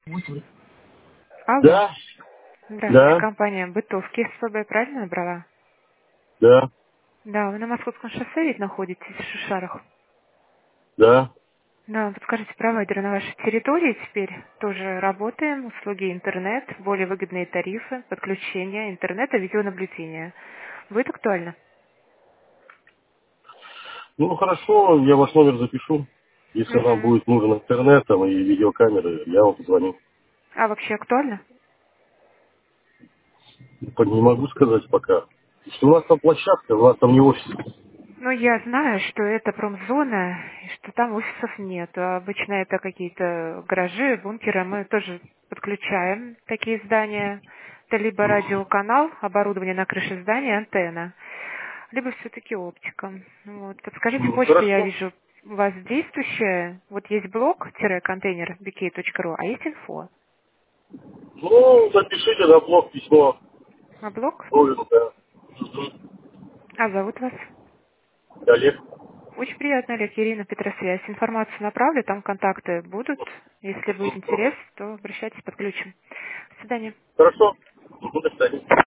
Алло. Да, Здравствуйте, да, компания Бытовки СПБ, правильно набрала? да, Да, вы на Московском шоссе ведь находитесь, в Шишарах. да. Да, подскажите, провайдеры на вашей территории теперь тоже работаем, услуги интернет, более выгодные тарифы, подключение интернета, видеонаблюдения. Будет актуально? Ну хорошо, я ваш номер запишу. Если нам Угу. будет нужен интернет там, и видеокамеры, я вам позвоню. А вообще актуально? Не могу сказать пока. Что у нас там площадка, у нас там не офис. Ну, я знаю, что это промзона, и что там офисов нет. А обычно это какие-то гаражи, бункеры. Мы тоже подключаем такие здания. Это либо радиоканал, оборудование на крыше здания, антенна, либо все-таки оптика. Вот. Подскажите, почта, я Хорошо. вижу, у вас действующая. Вот есть блог-контейнер bk.ru, а есть инфо. Ну, запишите на блог письмо. А блог? Ой, да. А зовут вас? Олег. Очень приятно, Олег, Ирина, Петросвязь. Информацию направлю, там контакты будут. Если будет интерес, то обращайтесь, подключим. До свидания. Хорошо. До свидания.